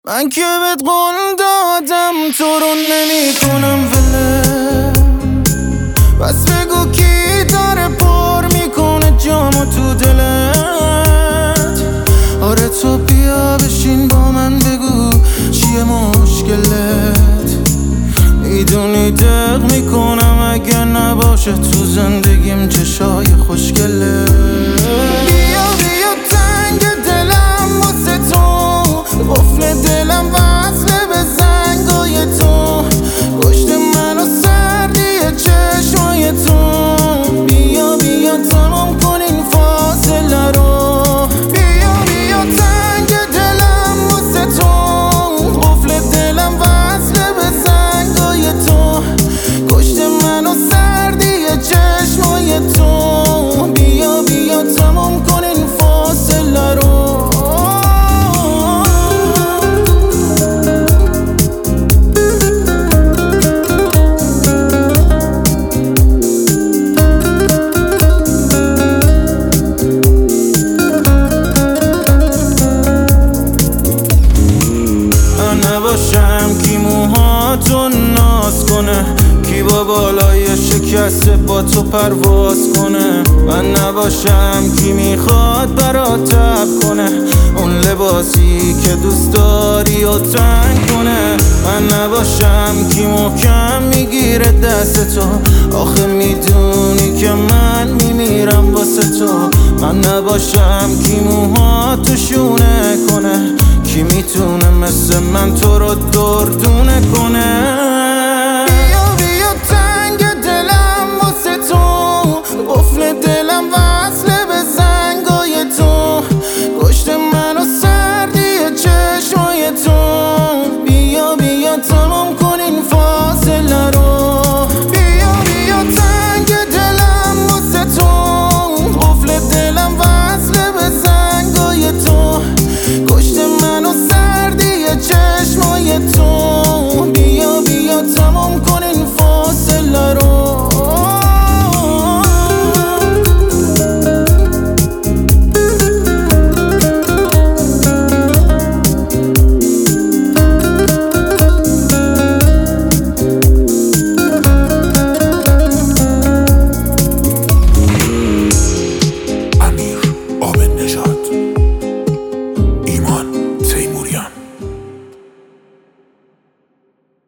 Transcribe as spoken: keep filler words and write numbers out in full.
من که بهت قول دادم تو رو نمی کنم وله، بس بگو کی داره پر میکنه جامو تو دلت. آره تو بیا بشین با من بگو چیه مشکلت. میدونی دق میکنم اگه نباشه تو زندگیم چشای خوشگله. بیا بیا تنگ دلم واسه تو، قفل دلم وصله به زنگای تو، پشت منو سردی چشمای تو. بیا بیا تمام کن این فاصله رو. بیا بیا تنگ دلم واسه تو، قفل دلم وصله به زنگای تو، پشت منو سردی چشمای تو. بیا بیا تمام کن این فاصله رو. نباشم کی موهاتو ناز کنه، کی با بالای شکسته با تو پرواز کنه. من نباشم کی میخواد برات تب کنه، اون لباسی که دوست داری و تنگ کنه. من نباشم کی محکم میگیره دست تو، آخه میدونی که من میمیرم واسه تو. من نباشم کی موهاتو شونه کنه، کی میتونه مثل من تو رو دردونه کنه.